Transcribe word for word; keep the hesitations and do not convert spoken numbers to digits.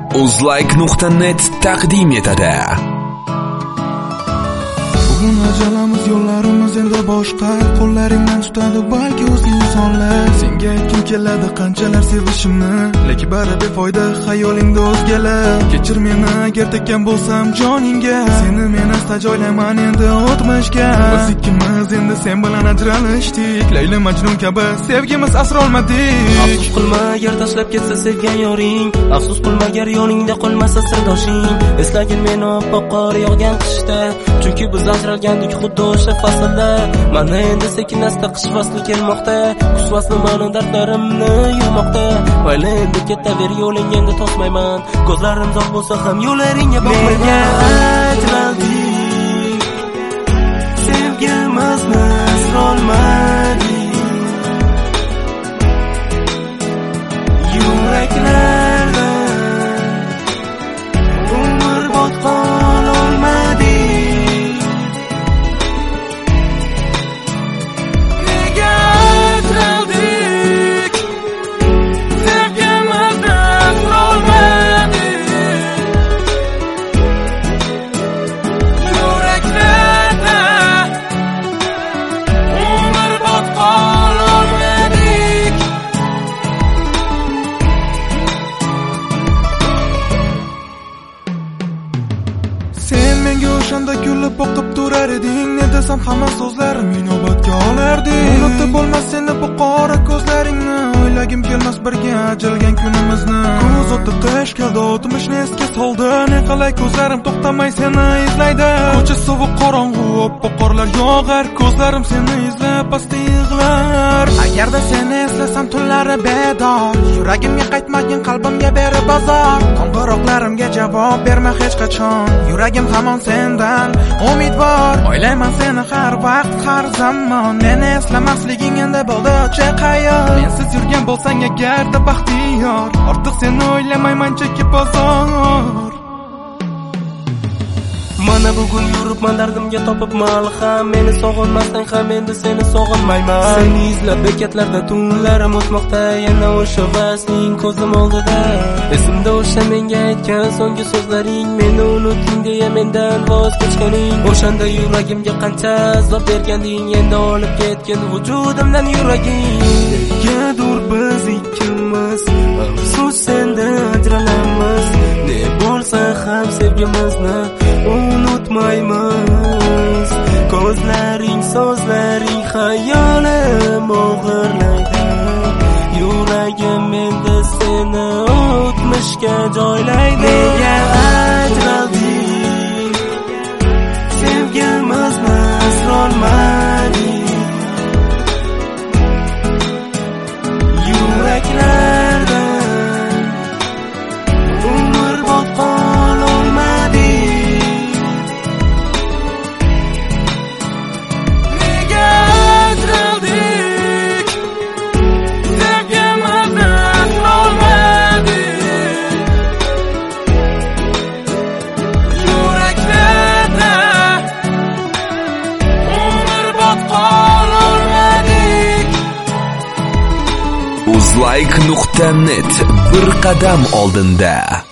uzlike nuqta net taqdim etadi. Bugun ajalamiz, yo'llarimiz endi boshqa. Qo'llaringdan tutadi balki o'zga insonlar. Senga aytgim keladi qanchalar sevishimni, lekin bari befoyda xayolingda o'zgalar. Kechir meni agar tekkan bo'lsam joningga, seni men asta joylayman endi o'tmishga. Biz ikkimiz endi sen bilan ajralishdik, Layla Majnun kabi sevgimiz asrolmadik. Afsus qilma agar tashlab ketsa sevgan yoring, afsus qilma agar yoningda qolmasa sirdoshing. Eslagin meni oppoq qor yog'gan qishda, chunki biz ajralgandik xuddi o'sha faslda. Mana endi sekin asta qish fasli kelmoqda, qish fasli meni dardlarimni yuvmoqda. Mayli endi ketaver yo'ling, endi to'smayman, ko'zlarim zor bo'lsa ham yo'laringga boqmayman. Ajraldik, sevgimizni asrolmadik, yuraklarda umrbod qololmadik. Nega ajraldik, sevgimizni asrolmadik, yuraklarda umrbod qololmadik. Sen menga o'shanda kulib boqib turar eding, ne desam hamma so'zlarim inobatga olarding. Unutib bo'lmas seni bu qora ko'zlaringni, o'ylagim kelmas birga ajalgan kunimizni. Ko'z o'tib qish keldi, o'tmishni esga soldi, ne qilay ko'zlarim to'xtamay seni izlaydi. Ko'cha sovuq qorong'u, oppoq qorlar yog'ar, ko'zlarim seni izlab pastda yig'lar. Agarda seni eslasam tunlari bedor, yuragimga qaytmagin, qalbimga berib bozor. Qo'ng'iroqlarimga javob berma hech qachon, yuragim hamon sendan umidvor. O'ylayman seni har vaqt, har zamon, meni eslamasliging endi bo'ldi ochiq hayol. Mensiz yurgan bo'lsang agarda baxtiyor, ortiq seni o'ylamayman chekki bozor. Mana bugun yuribman dardimga topib malham, meni sog'inmasdan ham endi seni sog'inmayman. Seni izlab bekatlarda tunlarim o'tmoqda, yana o'sha vasling ko'zim oldida. Esimda o'sha menga aytgan so'nggi so'zlaring, meni unuting deya mendan voz kechganing. O'shanda yuragimga qancha azob berganding, endi olib ketgin vujudimdan yuraging. Negadur biz ikkimiz afsus sendan ajralamiz, ne bo'lsa ham sevgimizni unutmaymiz. Ko'zlaring, so'zlaring xayolim o'g'irlaydi, yuragim endi seni o'tmishga joylaydi. Nega ajraldik, sevgimizni asrolmadik, yuraklarda umrbod qololmadik. uzlike nuqta net bir qadam oldinda.